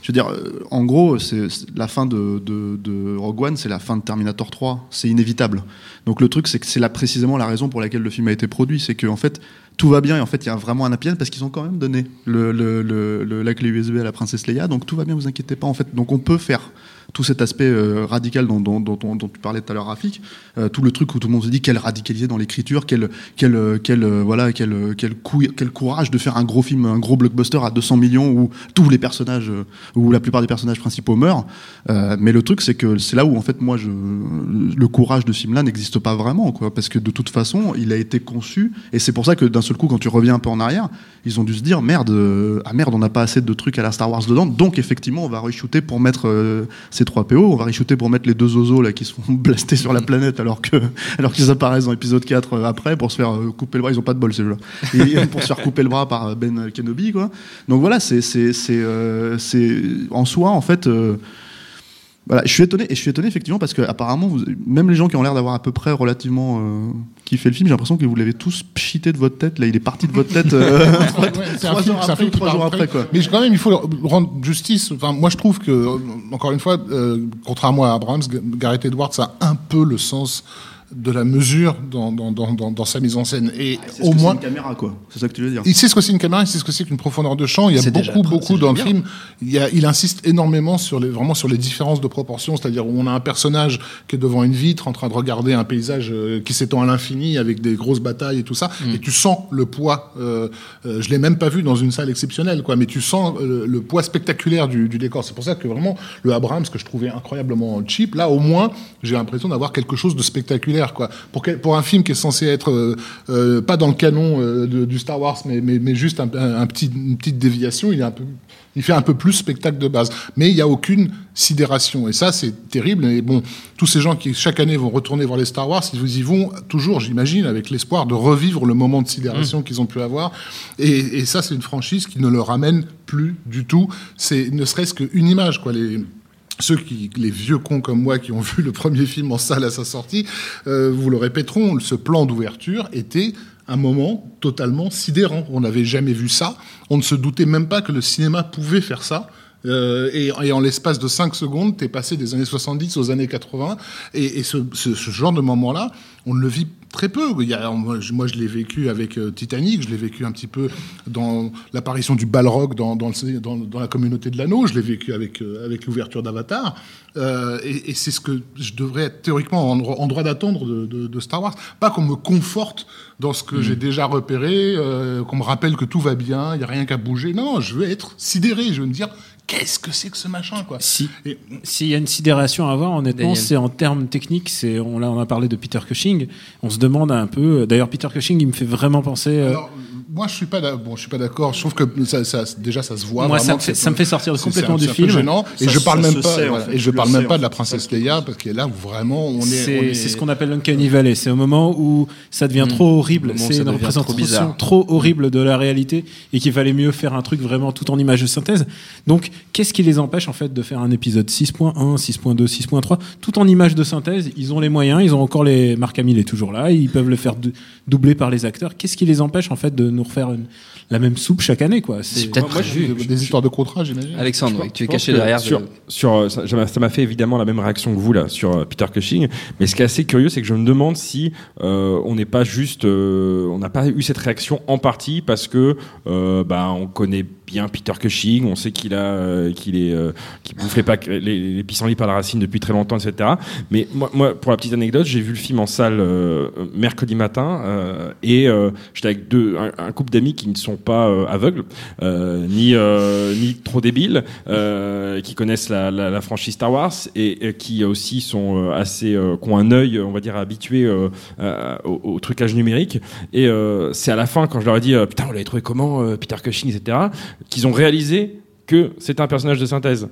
je veux dire, euh, en gros, c'est, c'est la fin de, de, de Rogue One, c'est la fin de Terminator trois. C'est inévitable. Donc le truc, c'est que c'est là précisément la raison pour laquelle le film a été produit, c'est que en fait tout va bien et en fait il y a vraiment un happy end parce qu'ils ont quand même donné le, le, le, le, la clé U S B à la princesse Leia, donc tout va bien, vous inquiétez pas en fait. Donc on peut faire tout cet aspect euh, radical dont, dont, dont, dont tu parlais tout à l'heure, Rafik, euh, tout le truc où tout le monde se dit quelle radicalisé dans l'écriture, quel, quel, quel, euh, voilà, quel, quel, cou- quel courage de faire un gros film, un gros blockbuster à deux cents millions où tous les personnages, euh, où la plupart des personnages principaux meurent. Euh, mais le truc, c'est que c'est là où en fait moi, je, le courage de ce film-là n'existe pas vraiment, quoi, parce que de toute façon, il a été conçu, et c'est pour ça que d'un seul coup, quand tu reviens un peu en arrière, ils ont dû se dire merde, euh, ah merde, on n'a pas assez de trucs à la Star Wars dedans, donc effectivement, on va re-shooter pour mettre euh, ces trois P O, on va re-shooter pour mettre les deux oiseaux là qui se font blaster sur la planète alors que alors qu'ils apparaissent dans l'épisode quatre euh, après pour se faire euh, couper le bras, ils ont pas de bol ces jeux-là, et pour se faire couper le bras par Ben Kenobi, quoi. Donc voilà, c'est c'est c'est euh, c'est en soi en fait. Euh, Voilà, je suis étonné, et je suis étonné effectivement parce que apparemment, vous, même les gens qui ont l'air d'avoir à peu près relativement euh, kiffé le film, j'ai l'impression que vous l'avez tous pchité de votre tête. Là, il est parti de votre tête euh, trois, ouais, ouais, trois jours après ou trois jours après, quoi. Mais quand même, il faut rendre justice. Enfin, moi, je trouve que, encore une fois, euh, contrairement à Abrams, Gareth Edwards a un peu le sens de la mesure dans, dans, dans, dans, dans sa mise en scène. Et ah, c'est au ce moins, c'est une caméra, quoi. C'est ça que tu veux dire. Il sait ce que c'est une caméra, il sait ce que c'est qu'une profondeur de champ. Il y a c'est beaucoup, déjà, beaucoup dans le bien. film. Il, y a, il insiste énormément sur les, vraiment sur les différences de proportions, c'est-à-dire où on a un personnage qui est devant une vitre en train de regarder un paysage euh, qui s'étend à l'infini avec des grosses batailles et tout ça, mm. et tu sens le poids. Euh, euh, je l'ai même pas vu dans une salle exceptionnelle, quoi, mais tu sens euh, le poids spectaculaire du, du décor. C'est pour ça que vraiment le Abrams, que je trouvais incroyablement cheap, là au moins j'ai l'impression d'avoir quelque chose de spectaculaire, quoi. Pour quel, pour un film qui est censé être euh, euh, pas dans le canon euh, de, du Star Wars, mais, mais, mais juste un, un, un petit, une petite déviation, il est un peu, il fait un peu plus spectacle de base. Mais il n'y a aucune sidération. Et ça, c'est terrible. Et bon, tous ces gens qui, chaque année, vont retourner voir les Star Wars, ils y vont toujours, j'imagine, avec l'espoir de revivre le moment de sidération mmh. qu'ils ont pu avoir. Et, et ça, c'est une franchise qui ne le ramène plus du tout. C'est ne serait-ce qu'une image, quoi. Les... Ceux qui, les vieux cons comme moi qui ont vu le premier film en salle à sa sortie, euh, vous le répéteront, ce plan d'ouverture était un moment totalement sidérant. On n'avait jamais vu ça. On ne se doutait même pas que le cinéma pouvait faire ça. Euh, et, et en l'espace de cinq secondes, t'es passé des années soixante-dix aux années quatre-vingts. Et, et ce, ce, ce genre de moment-là, on ne le vit très peu. Il y a, moi, je, moi, je l'ai vécu avec euh, Titanic, je l'ai vécu un petit peu dans l'apparition du Balrog dans, dans, le, dans, dans la communauté de l'anneau, je l'ai vécu avec, euh, avec l'ouverture d'Avatar. Euh, et, et c'est ce que je devrais être théoriquement en, en droit d'attendre de, de, de Star Wars. Pas qu'on me conforte dans ce que mmh. j'ai déjà repéré, euh, qu'on me rappelle que tout va bien, il n'y a rien qu'à bouger. Non, je veux être sidéré, je veux me dire... Qu'est-ce que c'est que ce machin, quoi? Si, et... s'il y a une sidération à avoir, honnêtement, Daniel. C'est en termes techniques. C'est, on, là, on a parlé de Peter Cushing. On se demande un peu. D'ailleurs, Peter Cushing, il me fait vraiment penser. Euh... Alors, moi, je suis pas, bon, je suis pas d'accord. Je trouve que ça, ça, déjà, ça se voit. Moi, ça me, fait, ça me fait sortir complètement du film. Gênant. Et je parle même pas. Voilà, et je parle même pas de la princesse Leia, parce qu'elle est là où vraiment on est. C'est, on est... c'est ce qu'on appelle l'uncanny valley. C'est au moment où ça devient mmh. trop horrible. C'est une représentation trop, trop horrible de la réalité, et qu'il fallait mieux faire un truc vraiment tout en image de synthèse. Donc, qu'est-ce qui les empêche en fait de faire un épisode six point un, six point deux, six point trois tout en image de synthèse? Ils ont les moyens, ils ont encore les... Mark Hamill est toujours là, ils peuvent le faire d- doubler par les acteurs. Qu'est-ce qui les empêche en fait de nous refaire une... la même soupe chaque année, quoi? C'est, c'est peut-être moi, moi, des, des histoires de contrat, j'imagine. Alexandre, ouais, tu es caché derrière sur, de... sur ça, ça m'a fait évidemment la même réaction que vous là sur uh, Peter Cushing, mais ce qui est assez curieux, c'est que je me demande si euh, on n'est pas juste euh, on n'a pas eu cette réaction en partie parce que euh, bah on connaît bien Peter Cushing, on sait qu'il a euh, qu'il est euh, qu'il bouffe les, pack, les, les pissenlits par la racine depuis très longtemps, et cetera. Mais moi, moi pour la petite anecdote, j'ai vu le film en salle euh, mercredi matin euh, et euh, j'étais avec deux un, un couple d'amis qui ne sont pas euh, aveugles euh, ni euh, ni trop débiles, euh, qui connaissent la, la, la franchise Star Wars et, et qui aussi sont euh, assez euh, qui ont un œil, on va dire, habitué euh, euh, au, au trucage numérique. Et euh, c'est à la fin quand je leur ai dit euh, putain, vous l'avez trouvé comment euh, Peter Cushing, et cetera, qu'ils ont réalisé que c'est un personnage de synthèse.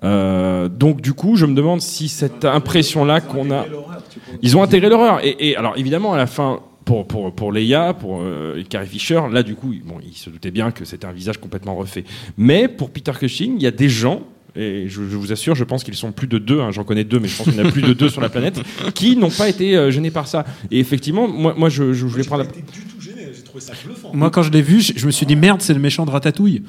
Euh, donc du coup, je me demande si cette impression-là qu'on a, ils ont intégré l'horreur. Et, et alors évidemment, à la fin, pour pour pour Leia, pour euh, Carrie Fisher, là du coup, bon, ils se doutaient bien que c'était un visage complètement refait. Mais pour Peter Cushing, il y a des gens. Et je, je vous assure, je pense qu'ils sont plus de deux, hein, j'en connais deux, mais je pense qu'il y en a plus de deux sur la planète, qui n'ont pas été euh, gênés par ça. Et effectivement, moi, moi je, je voulais moi, prendre la... Été du tout gêné, j'ai trouvé trouvé ça bluffant. Moi, quand je l'ai vu, je, je me suis dit merde, c'est le méchant de Ratatouille.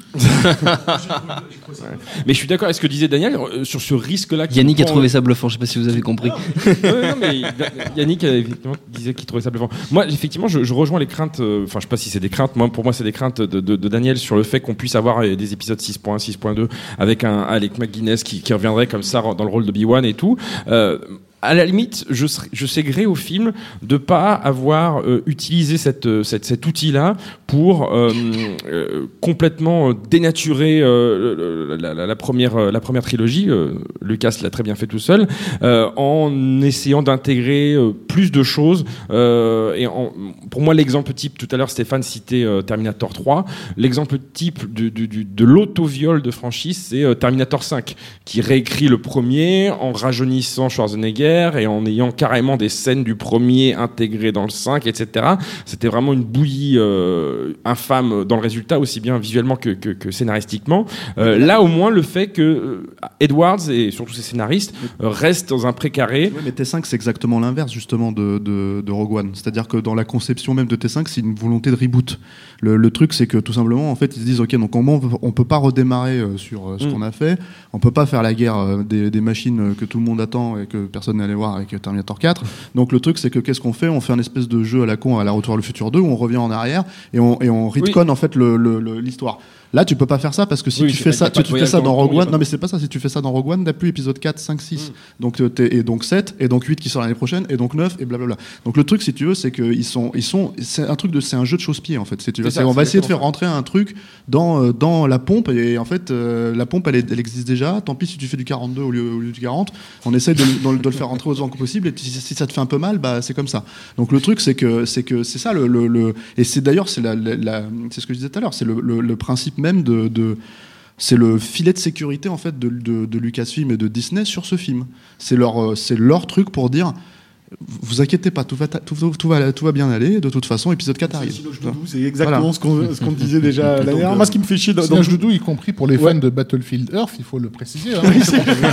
Mais je suis d'accord avec ce que disait Daniel euh, sur ce risque-là. Yannick a prend, trouvé euh... ça bluffant, je sais pas si vous avez compris. ouais, non, mais Yannick euh, effectivement, disait qu'il trouvait ça bluffant. Moi, effectivement, je, je rejoins les craintes, enfin, euh, je sais pas si c'est des craintes, moi, pour moi, c'est des craintes de, de, de Daniel sur le fait qu'on puisse avoir euh, des épisodes six point un, six point deux avec un Alec McGuinness qui, qui reviendrait comme ça dans le rôle de B un et tout. Euh, À la limite, je, serais, je sais gré au film de pas avoir euh, utilisé cette, cette, cet outil-là pour euh, euh, complètement dénaturer euh, la, la, la, première, la première trilogie. Euh, Lucas l'a très bien fait tout seul, euh, en essayant d'intégrer euh, plus de choses. Euh, et en, pour moi, l'exemple type, tout à l'heure, Stéphane citait euh, Terminator trois. L'exemple type de, de, de, de l'auto-viol de franchise, c'est euh, Terminator cinq, qui réécrit le premier en rajeunissant Schwarzenegger et en ayant carrément des scènes du premier intégrées dans le cinq, et cetera. C'était vraiment une bouillie euh, infâme dans le résultat, aussi bien visuellement que, que, que scénaristiquement. Euh, là, au moins, le fait que euh, Edwards et surtout ses scénaristes euh, restent dans un précaré. Oui, mais T cinq, c'est exactement l'inverse, justement, de, de, de Rogue One. C'est-à-dire que dans la conception même de T cinq, c'est une volonté de reboot. Le, le truc, c'est que tout simplement, en fait, ils se disent, OK, donc on ne peut pas redémarrer euh, sur euh, ce mm. qu'on a fait. On ne peut pas faire la guerre euh, des, des machines que tout le monde attend et que personne n'est allé voir avec Terminator quatre. Donc le truc, c'est que qu'est-ce qu'on fait ? On fait un espèce de jeu à la con à la Retour vers le futur deux où on revient en arrière et on, et on retconne oui. en fait le, le, le, l'histoire. Là, tu peux pas faire ça parce que si oui, tu fais ça, tu, tu fais ça dans Rogue One. Non, mais c'est pas ça. Si tu fais ça dans Rogue One, t'as plus épisode quatre, cinq, six. Mm. Donc, t'es, et donc sept, et donc huit qui sort l'année prochaine, et donc neuf, et blablabla. Donc, le truc, si tu veux, c'est que ils sont, ils sont, c'est un truc de, c'est un jeu de chausse-pied, en fait. Si tu veux. C'est ça, on va essayer de faire rentrer un truc dans, euh, dans la pompe, et en fait, euh, la pompe, elle, est, elle existe déjà. Tant pis si tu fais du quarante-deux au lieu, au lieu du quarante. On essaie de, de, de le faire rentrer autant que possible, et si, si ça te fait un peu mal, bah, c'est comme ça. Donc, le truc, c'est que, c'est que, c'est ça, le, le, le et c'est d'ailleurs, c'est la, la, la, c'est ce que je disais tout à l'heure, c'est le, le, le principe même de, de c'est le filet de sécurité en fait de, de, de Lucasfilm et de Disney sur ce film. C'est leur, c'est leur truc pour dire vous inquiétez pas, tout va, tout, tout, va, tout va bien aller, de toute façon, épisode quatre arrive. C'est exactement voilà. ce, qu'on, ce qu'on disait déjà la dernière. Moi, ce qui me fait chier dans, dans le Doudou, y compris pour les fans ouais. de Battlefield Earth, il faut le préciser. Hein, oui,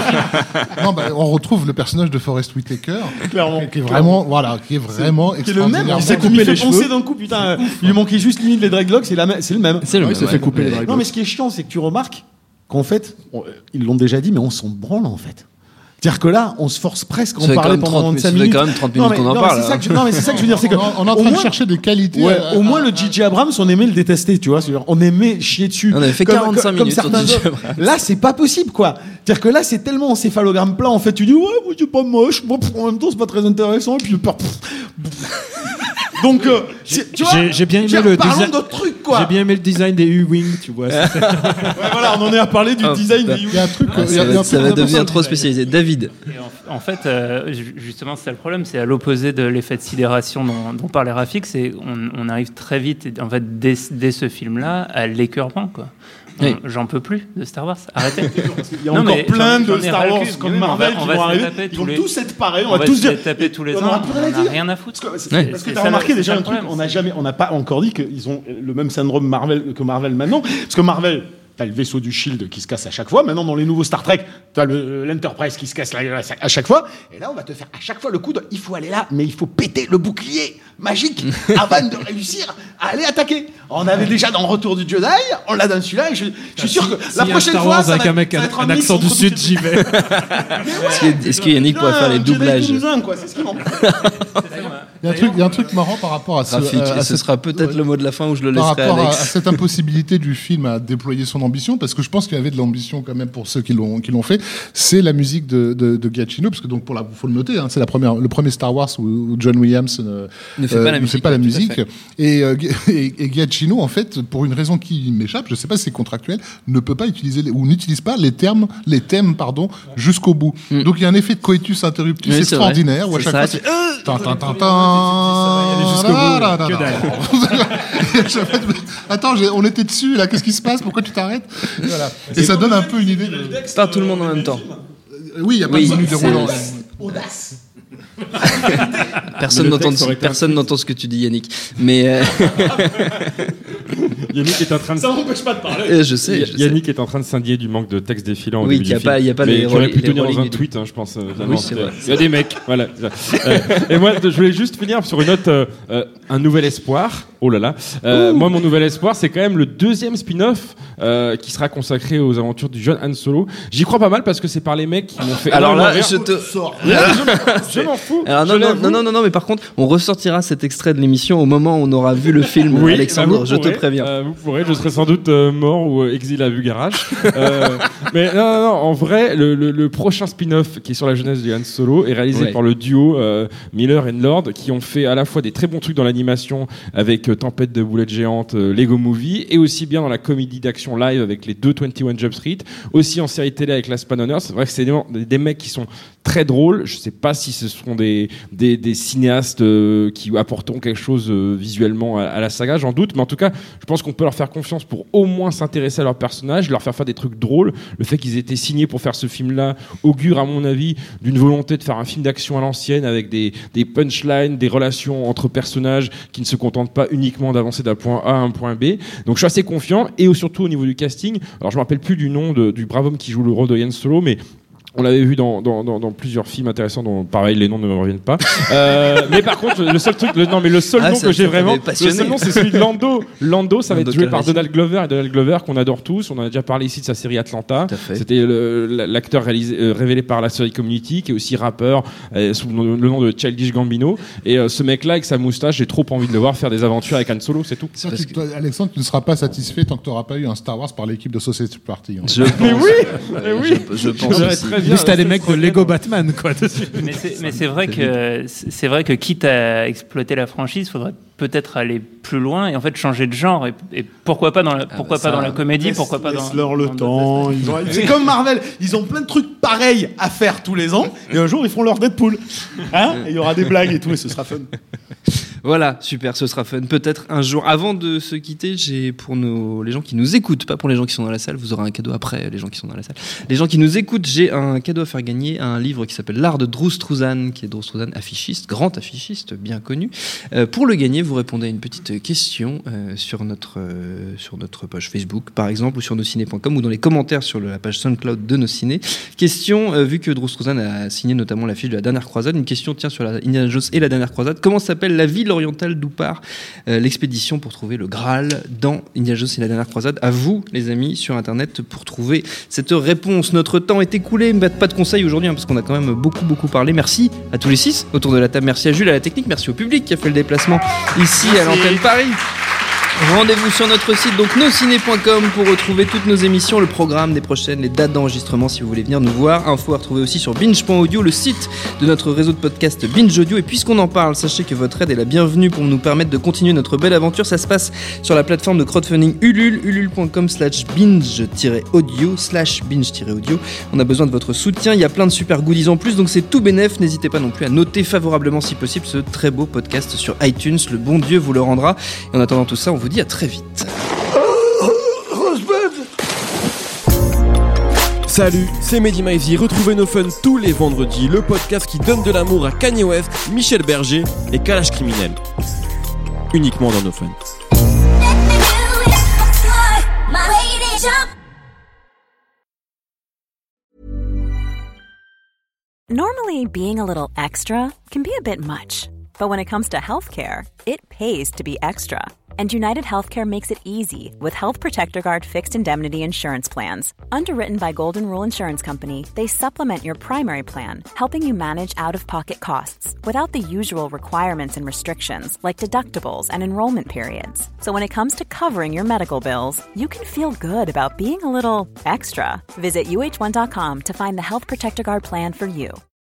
non, bah, on retrouve le personnage de Forest Whitaker, clairement, qui est vraiment, voilà, qui est vraiment c'est, qui est le même. Il s'est coupé les cheveux d'un coup, putain. Il lui manquait juste limite les dreadlocks, c'est, la, c'est le même. C'est le même. Il s'est fait couper les dreadlocks. Non, mais ce qui est chiant, c'est que tu remarques qu'en fait, on, ils l'ont déjà dit, mais on s'en branle en fait. C'est-à-dire que là, on se force presque à en parler pendant trente-cinq minutes. Ça fait quand même trente minutes qu'on en non, parle. C'est ça que je, non, mais c'est ça que je veux dire. C'est que on est en train de chercher des qualités. Ouais, à, au moins, le J J Abrams, on aimait le détester, tu vois. On aimait chier dessus. On avait fait comme, quarante-cinq comme, minutes comme certains sur autres. Là, c'est pas possible, quoi. C'est-à-dire que là, c'est tellement encéphalogramme plat. En fait, tu dis, ouais, moi, c'est pas moche. Moi, en même temps, c'est pas très intéressant. Et puis, peur. Donc, euh, tu vois, j'ai, j'ai bien aimé le design. D'autres trucs, quoi. J'ai bien aimé le design des U-Wing, tu vois. Ouais, voilà, on en est à parler du oh, design des U-Wing. Il y a un truc, ah, ça, va, ça va devenir trop spécialisé. David. Et en, en fait, euh, justement, c'est ça le problème, c'est à l'opposé de l'effet de sidération dont, dont parlait Rafik, c'est on, on arrive très vite, en fait, dès, dès ce film-là, à l'écœurement, quoi. Oui. On, j'en peux plus de Star Wars. Arrêtez. Il y a non, encore plein de Star Wars comme Marvel qui vont arriver. Ils vont tous être pareils. On va tous se taper tous les ans. On n'a rien à foutre. Parce que t'as remarqué déjà un truc. On n'a jamais, on n'a pas encore dit qu'ils ont le même syndrome Marvel que Marvel maintenant. Parce que Marvel, t'as le vaisseau du Shield qui se casse à chaque fois. Maintenant, dans les nouveaux Star Trek, t'as le, l'Enterprise qui se casse à chaque fois. Et là, on va te faire à chaque fois le coup de il faut aller là, mais il faut péter le bouclier magique avant de réussir à aller attaquer. On avait déjà dans le Retour du Jedi, on l'a dans celui-là, et je, je suis sûr que si, la si prochaine fois, ça va, avec un mec ça va être un, un accent du Sud, j'y vais. Est-ce, est-ce que Yannick pourrait faire les doublages? C'est ce qui manque. Il y a un truc, il y a un truc marrant par rapport à ce. Rafik, à, à ce cette, sera peut-être ouais, le mot de la fin où je le laisserai. Par rapport Alex. À, à cette impossibilité du film à déployer son ambition, parce que je pense qu'il y avait de l'ambition quand même pour ceux qui l'ont qui l'ont fait. C'est la musique de, de, de Giacchino, parce que donc pour la, faut le noter, hein, c'est la première, le premier Star Wars où John Williams euh, ne fait pas la euh, musique. Fait pas la musique. Et, euh, et, et Giacchino, en fait, pour une raison qui m'échappe, je sais pas si c'est contractuel, ne peut pas utiliser les, ou n'utilise pas les termes, les thèmes, pardon, jusqu'au bout. Mm. Donc il y a un effet de coïtus interruptus oui, extraordinaire où à chaque fois c'est attends, on était dessus là, qu'est-ce qui se passe, pourquoi tu t'arrêtes? Voilà. Et ça donne un peu une idée de... Pas tout le monde en même temps. Oui, il y a pas oui, de menu déroulant. Audace. Personne n'entend, personne n'entend ce que tu dis, Yannick. Mais euh... Yannick est en train de... Ça m'empêche pas de parler. Euh, je sais. Je Yannick sais. est en train de s'indigner du manque de texte défilant au oui, début qu'il y a du pas, film. il y a pas mais les j'aurais pu les tenir dans un du... tweet, hein, je pense. Euh, oui, c'est vrai. Il y a des mecs, voilà. euh, et moi, je voulais juste finir sur une note, euh, euh, un nouvel espoir. Oh là là. Euh, moi, mon nouvel espoir, c'est quand même le deuxième spin-off euh, qui sera consacré aux aventures du jeune Han Solo. J'y crois pas mal parce que c'est par les mecs qui m'ont fait. Alors là, rire. je te. Je m'en fous. Alors non, non, non, non, non, non, mais par contre, on ressortira cet extrait de l'émission au moment où on aura vu le film. Oui, Alexandre, bah je pourrez, te préviens. Euh, vous pourrez, je serai sans doute euh, mort ou euh, exilé à Bugarach. euh, mais non, non, non, en vrai, le, le, le prochain spin-off qui est sur la jeunesse de Han Solo est réalisé ouais. par le duo euh, Miller et Lord, qui ont fait à la fois des très bons trucs dans l'animation avec euh, Tempête de boulettes géantes, euh, Lego Movie, et aussi bien dans la comédie d'action live avec les deux vingt et un Jump Street, aussi en série télé avec Last Man on Earth. C'est vrai que c'est des, des mecs qui sont très drôles. Je sais pas si ce sont des, des, des cinéastes euh, qui apporteront quelque chose euh, visuellement à, à la saga, j'en doute, mais en tout cas, je pense qu'on peut leur faire confiance pour au moins s'intéresser à leur personnage, leur faire faire des trucs drôles. Le fait qu'ils aient été signés pour faire ce film-là augure, à mon avis, d'une volonté de faire un film d'action à l'ancienne avec des, des punchlines, des relations entre personnages qui ne se contentent pas uniquement d'avancer d'un point A à un point B. Donc je suis assez confiant, et surtout au niveau du casting. Alors je me rappelle plus du nom de, du brave homme qui joue le rôle de Han Solo, mais on l'avait vu dans, dans, dans, dans plusieurs films intéressants dont, pareil, les noms ne me reviennent pas. Euh, mais par contre, le seul truc, le, non, mais le seul ah, nom ça, que j'ai ça vraiment, le seul nom, c'est celui de Lando. Lando, ça va Lando être joué par Calrissian. Donald Glover, et Donald Glover qu'on adore tous. On en a déjà parlé ici de sa série Atlanta. C'était le, l'acteur réalisé, euh, révélé par la série Community, qui est aussi rappeur euh, sous le, le nom de Childish Gambino. Et euh, ce mec-là, avec sa moustache, j'ai trop envie de le voir faire des aventures avec Han Solo, c'est tout. C'est que toi, Alexandre, tu ne seras pas satisfait tant que tu n'auras pas eu un Star Wars par l'équipe de Society Party. Hein. Je pense. Mais oui, mais oui. Je, je pense. Très bien. Juste à des mecs de Lego Batman, quoi. Mais c'est, mais c'est vrai que c'est vrai que quitte à exploiter la franchise, il faudrait peut-être aller plus loin et en fait changer de genre et, et pourquoi pas dans la, pourquoi ah bah pas ça, dans la comédie, laisse, pourquoi pas dans laisse-leur le dans temps. Ils ont, c'est comme Marvel, ils ont plein de trucs pareils à faire tous les ans et un jour ils font leur Deadpool. Hein, et il y aura des blagues et tout et ce sera fun. Voilà, super, ce sera fun. Peut-être un jour. Avant de se quitter, j'ai pour nos, les gens qui nous écoutent, pas pour les gens qui sont dans la salle, vous aurez un cadeau après, les gens qui sont dans la salle. Les gens qui nous écoutent, j'ai un cadeau à faire gagner, un livre qui s'appelle L'art de Drew Struzan, qui est Drew Struzan affichiste, grand affichiste, bien connu. Euh, pour le gagner, vous répondez à une petite question euh, sur, notre, euh, sur notre page Facebook, par exemple, ou sur nosciné point com, ou dans les commentaires sur la page SoundCloud de Nos Ciné. Question, euh, vu que Drew Struzan a signé notamment l'affiche de La Dernière Croisade, une question tient sur la Indiana Jones et La Dernière Croisade. Comment s'appelle la ville orientale d'où part euh, l'expédition pour trouver le Graal dans Indiana Jones et la Dernière Croisade? À vous, les amis, sur Internet pour trouver cette réponse. Notre temps est écoulé, mais pas de conseils aujourd'hui, hein, parce qu'on a quand même beaucoup, beaucoup parlé. Merci à tous les six autour de la table. Merci à Jules, à la technique. Merci au public qui a fait le déplacement ici à l'antenne Paris. Rendez-vous sur notre site, donc nosciné point com, pour retrouver toutes nos émissions, le programme des prochaines, les dates d'enregistrement si vous voulez venir nous voir. Info à retrouver aussi sur binge point audio, le site de notre réseau de podcast Binge Audio. Et puisqu'on en parle, sachez que votre aide est la bienvenue pour nous permettre de continuer notre belle aventure. Ça se passe sur la plateforme de crowdfunding Ulule, ulule point com slash binge-audio, slash binge-audio. On a besoin de votre soutien, il y a plein de super goodies en plus, donc c'est tout bénef. N'hésitez pas non plus à noter favorablement si possible ce très beau podcast sur iTunes. Le bon Dieu vous le rendra. Et en attendant tout ça, on vous dit à très vite. Salut, c'est Mehdi Maizy. Retrouvez No Fun tous les vendredis, le podcast qui donne de l'amour à Kanye West, Michel Berger et Kalash Criminel. Uniquement dans No Fun. Normally, being a little extra can be a bit much, but when it comes to healthcare, it pays to be extra. And United Healthcare makes it easy with Health Protector Guard fixed indemnity insurance plans. Underwritten by Golden Rule Insurance Company, they supplement your primary plan, helping you manage out-of-pocket costs without the usual requirements and restrictions like deductibles and enrollment periods. So when it comes to covering your medical bills, you can feel good about being a little extra. Visit U H one dot com to find the Health Protector Guard plan for you.